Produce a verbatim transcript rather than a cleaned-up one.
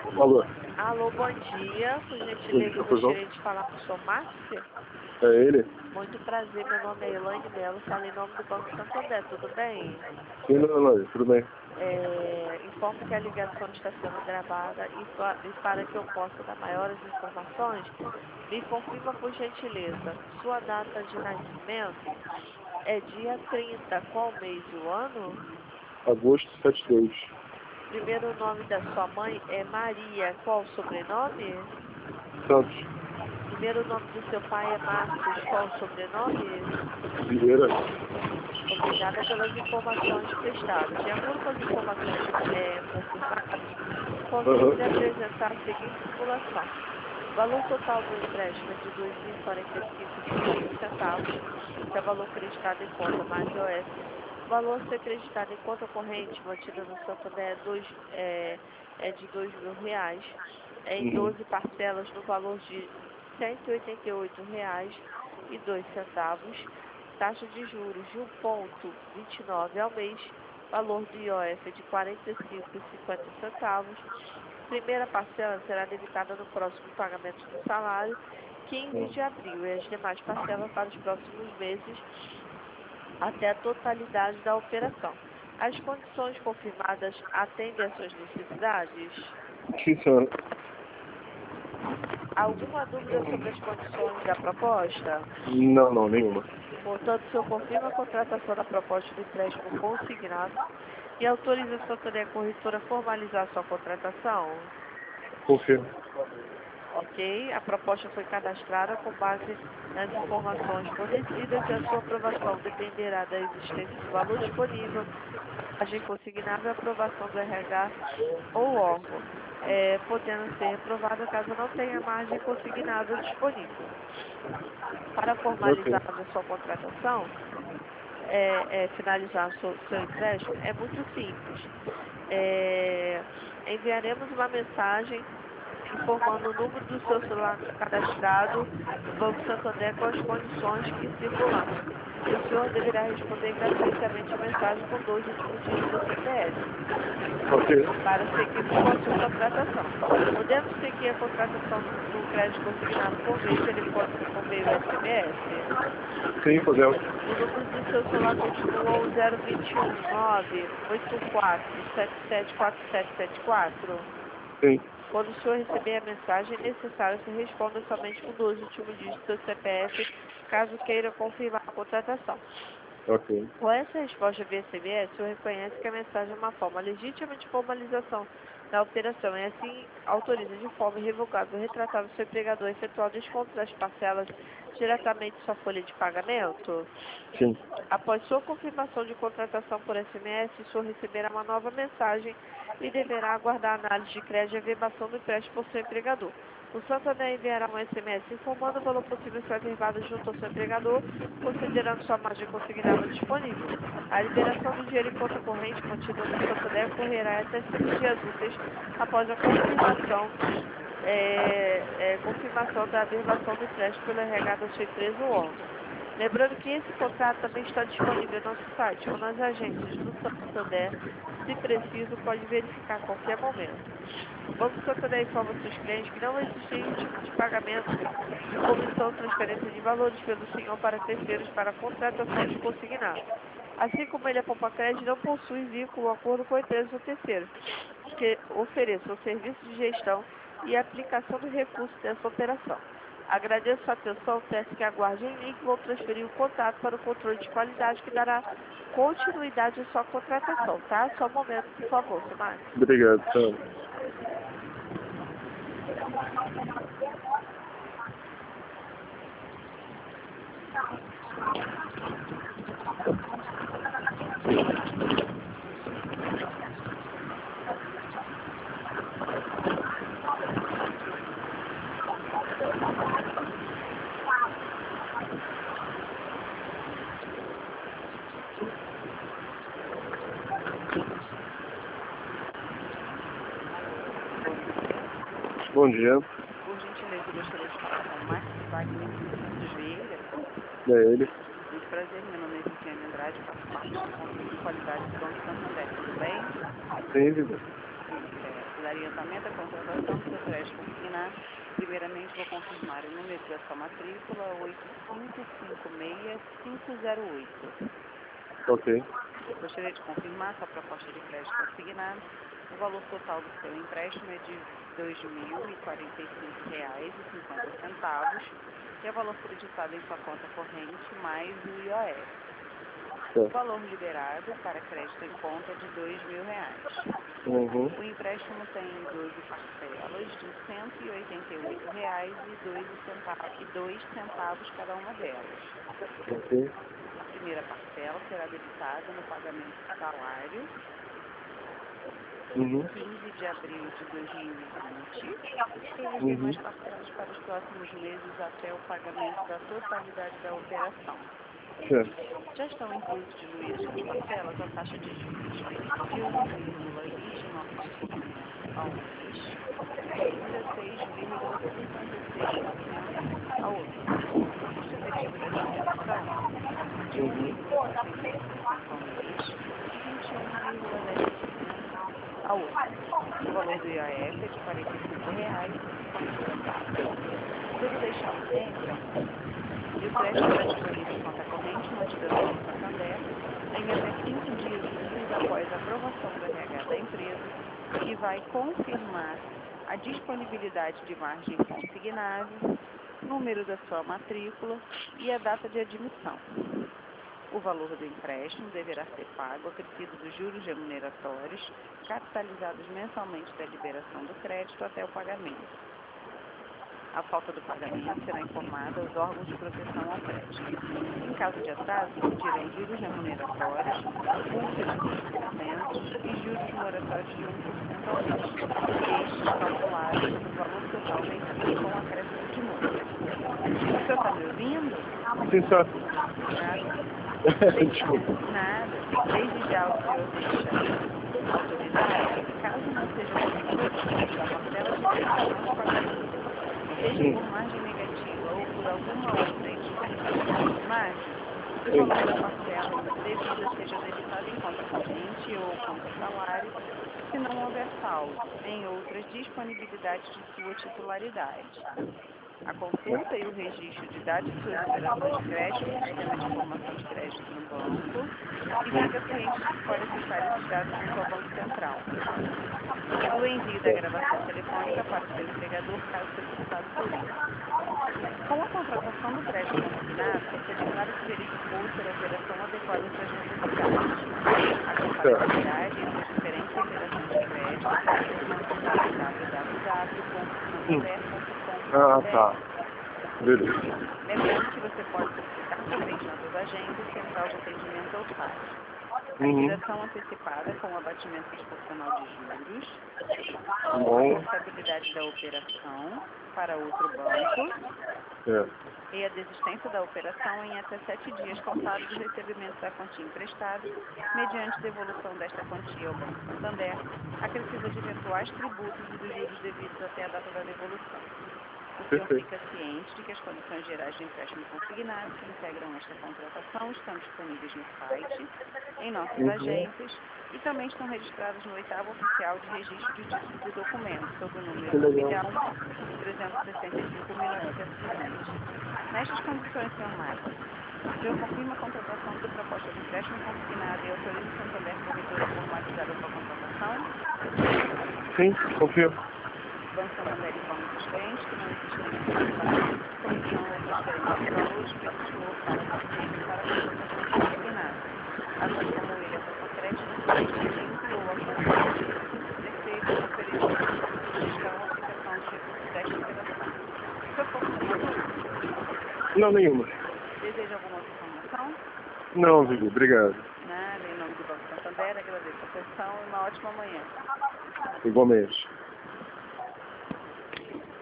Alô, Alô, bom dia. Por bom gentileza, dia, eu pois não? gostaria de falar com o senhor Márcio. É ele? Muito prazer, meu nome é Elaine Melo, falo em nome do Banco Santander, tudo bem? Sim, não, não, tudo bem. É, informo que a ligação está sendo gravada e, pa- e para que eu possa dar maiores informações, me confirma por gentileza, sua data de nascimento é dia trinta, qual mês e o ano? Agosto setenta e dois. Primeiro nome da sua mãe é Maria, qual o sobrenome? Santos, Primeiro nome do seu pai é Márcio, qual o sobrenome? Vieira. Obrigada pelas informações prestadas. De acordo com as informações é, confirmadas, Aham. consigo lhe apresentar a seguinte simulação. O valor total do empréstimo é de dois mil e quarenta e cinco reais e cinco centavos, que é o valor acreditado em conta mais I O F. O valor a ser acreditado em conta corrente mantida no Santander é, dois, é, é de dois mil reais, é em Uhum. doze parcelas no valor de cento e oitenta e oito reais e dois centavos, taxa de juros de um vírgula vinte e nove ao mês, valor do I O F é de quarenta e cinco reais e cinquenta centavos. Primeira parcela será debitada no próximo pagamento do salário, quinze de abril, e as demais parcelas para os próximos meses, até a totalidade da operação. As condições confirmadas atendem às suas necessidades? Sim, senhora. Alguma dúvida sobre as condições da proposta? Não, não, nenhuma. Portanto, o senhor confirma a contratação da proposta do empréstimo consignado e autoriza a Santander Corretora a formalizar sua contratação? Confirmo. Ok, a proposta foi cadastrada com base nas informações fornecidas e a sua aprovação dependerá da existência do valor disponível, margem consignável e aprovação do R H ou órgão, é, podendo ser aprovada caso não tenha margem consignável disponível. Para Ok. formalizar a sua contratação, é, é, finalizar o seu, seu empréstimo, é muito simples. É, enviaremos uma mensagem informando o número do seu celular cadastrado no Banco Santander com as condições que circular. E o senhor deverá responder gratuitamente a mensagem com dois últimos dígitos do C P F Ok. para seguirmos com a sua contratação. Podemos seguir a contratação do, do crédito consignado por meio telefônico, por meio S M S? Sim, podemos. O número do seu celular continua o zero dois um nove oito quatro sete sete quatro sete sete quatro? Sim. Quando o senhor receber a mensagem, é necessário que responda somente com dois últimos dígitos do seu C P F, caso queira confirmar a contratação. Ok. Com essa resposta via S M S, o senhor reconhece que a mensagem é uma forma legítima de formalização da operação e assim autoriza de forma irrevogável e retratável o seu empregador a efetuar o desconto das parcelas diretamente em sua folha de pagamento? Sim. Após sua confirmação de contratação por S M S, o senhor receberá uma nova mensagem e deverá aguardar a análise de crédito e averbação do empréstimo por seu empregador. O Santander enviará um S M S informando o valor possível a ser averbado junto ao seu empregador, considerando sua margem consignável disponível. A liberação do dinheiro em conta corrente mantida no Santander ocorrerá até cinco dias úteis após a confirmação, é, é, confirmação da averbação do empréstimo pelo R H da sua empresa ou órgão. Lembrando que esse contrato também está disponível no nosso site ou nas agências do Santander. Se preciso, pode verificar a qualquer momento. O Banco Santander informa seus clientes que não existe nenhum tipo de pagamento de comissão ou transferência de valores pelo senhor para terceiros para a contratação de consignado. Assim como ele, a Poupa Crédito, não possui vínculo ou acordo com empresas ou terceiros que ofereçam serviço de gestão e aplicação do recurso dessa operação. Agradeço a atenção, peço que aguarde em link, vou transferir o contato para o controle de qualidade que dará continuidade à sua contratação, tá? Só um momento, por favor, seu Márcio. Obrigado, tchau. Bom dia. Bom dia. Por gentileza, eu gostaria de falar com o Márcio Wagner dos Santos Vieira. É ele? Muito prazer, meu nome é Viviane Andrade, faço parte do controle de qualidade do Banco Santander, tudo bem? Sim, Vitor. Certo. dar orientamento à contratação do seu crédito consignado, primeiramente vou confirmar o número da sua matrícula, oito cinco cinco seis cinco zero oito. Ok. Gostaria de confirmar sua proposta de crédito consignado. O valor total do seu empréstimo é de dois mil e quarenta e cinco reais e cinquenta centavos e é o valor creditado em sua conta corrente mais o I O F. O Certo. valor liberado para crédito em conta é de dois mil reais. Uhum. O empréstimo tem doze parcelas de cento e oitenta e oito reais e dois centavos cada uma delas. Ok. A primeira parcela será debitada no pagamento do salário, Uhum. quinze de abril de dois mil e vinte, e as Uhum. demais parcelas para os próximos meses até o pagamento da totalidade da operação. Certo. Já estão inclusos diluídas nas parcelas a taxa de juros de um vírgula vinte e nove por cento ao mês e dezesseis vírgula cinquenta e seis por cento ao ano. O custo efetivo dessa operação de um Uhum. vírgula sessenta e oito por cento ao mês e vinte e um vírgula dez por cento ao ano. O valor do I O F é de quarenta e cinco reais e cinquenta centavos. Tudo deixar sempre e o crédito está disponível em conta corrente no Antidão do Santander em até cinco dias úteis após a aprovação do R H da empresa e vai confirmar a disponibilidade de margem consignável, número da sua matrícula e a data de admissão. O valor do empréstimo deverá ser pago acrescido dos juros remuneratórios, capitalizados mensalmente da liberação do crédito até o pagamento. A falta do pagamento será informada aos órgãos de proteção ao crédito. Em caso de atraso, incidirão juros remuneratórios, multa de cinco por cento e juros moratórios de um por cento ao mês. Estes calculados sobre o valor total vencido com acréscimo de multa. O senhor está me ouvindo? Sim, só. Nada. Desculpa. Nada. Desde já o senhor deixa autorizado, caso não seja possível a parcela de execução de pagamento, seja por margem negativa ou por alguma outra indisponibilidade de margem, o valor da parcela devida seja debitado em conta corrente ou conta salário, se não houver saldo em outras disponibilidades de sua titularidade. A consulta e o registro de dados de suas operações de crédito no sistema de informação de crédito no banco e fica ciente de que pode acessar esses dados junto ao Banco Central. O envio da gravação telefônica para o seu empregador caso solicitado por ele. Com a contratação do crédito consignado, você declara que verificou ser a operação adequada às suas necessidades. A compatibilidade entre as diferentes operações de crédito pode ser mantida em w w w ponto santander ponto com ponto b r. Ah, tá. Beleza. Lembrando que você pode solicitar também de nossas agências, central de atendimento ou saque. A Uhum. liquidação antecipada com abatimento proporcional de juros, Bom. responsabilidade da operação para outro banco É. e a desistência da operação em até sete dias contados do recebimento da quantia emprestada, mediante devolução desta quantia ao Banco Santander, acrescida de eventuais tributos e dos juros devidos até a data da devolução. O senhor Perfeito. fica ciente de que as condições gerais de empréstimo consignado que integram esta contratação estão disponíveis no site, em nossas Uhum. agências e também estão registradas no oitavo oficial de registro de títulos e documentos, sob o Que número um legal. milhão trezentos e sessenta e cinco mil novecentos e vinte. Nestas condições, senhor Marcos, o senhor confirma a contratação da proposta de empréstimo consignado e autoriza o Santander Corretora a formalizar a sua contratação? Sim, confio. O Banco Santander informa os clientes que não existe nenhum tipo de pagamento, comissão ou transferência de valores efetuou para parceiro para a contratação consignada, assim como ele acesso a crédito no procedimento ou a conta de terceiros referente ao processo de gestão ou aplicação de recursos desta operação. O senhor ficou com alguma dúvida? Não, nenhuma. Deseja alguma outra informação? Não, Vivi, obrigado. Nada, em nome do Banco Santander, agradeço a atenção e uma ótima manhã. Igualmente.